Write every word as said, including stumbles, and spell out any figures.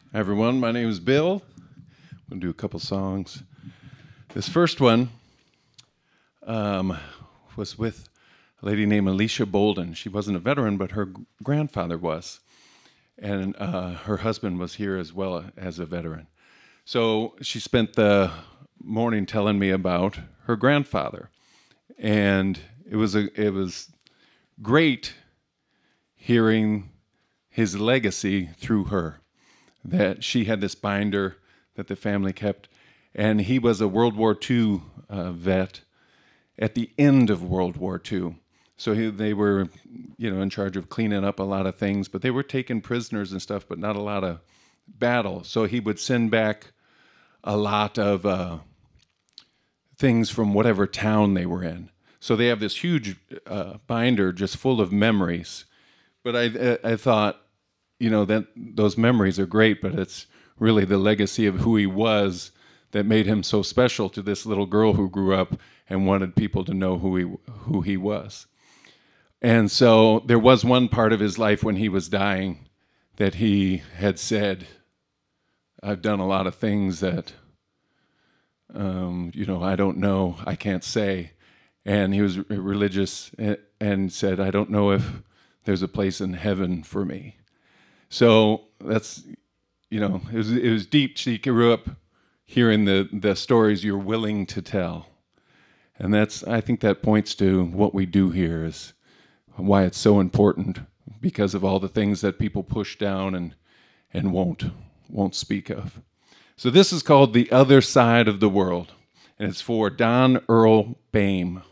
Hi everyone, my name is Bill. I'm going to do a couple songs. This first one um, was with a lady named Alicia Bolden. She wasn't a veteran, but her g- grandfather was. And uh, her husband was here as well as a veteran. So she spent the morning telling me about her grandfather. And it was a, it was great hearing his legacy through her. That she had this binder that the family kept, and he was a World War Two uh, vet at the end of World War Two. So he, they were, you know, in charge of cleaning up a lot of things, but they were taking prisoners and stuff, but not a lot of battle. So he would send back a lot of uh, things from whatever town they were in. So they have this huge uh, binder just full of memories. But I, I, I thought, you know, that those memories are great, but it's really the legacy of who he was that made him so special to this little girl who grew up and wanted people to know who he who he was. And so there was one part of his life when he was dying that he had said, "I've done a lot of things that, um, you know, I don't know, I can't say." And he was religious and said, "I don't know if there's a place in heaven for me." So that's, you know, it was, it was deep. She grew up hearing the, the stories you're willing to tell. And that's, I think that points to what we do here is why it's so important because of all the things that people push down and, and won't, won't speak of. So this is called The Other Side of the World, and it's for Don Earl Bame.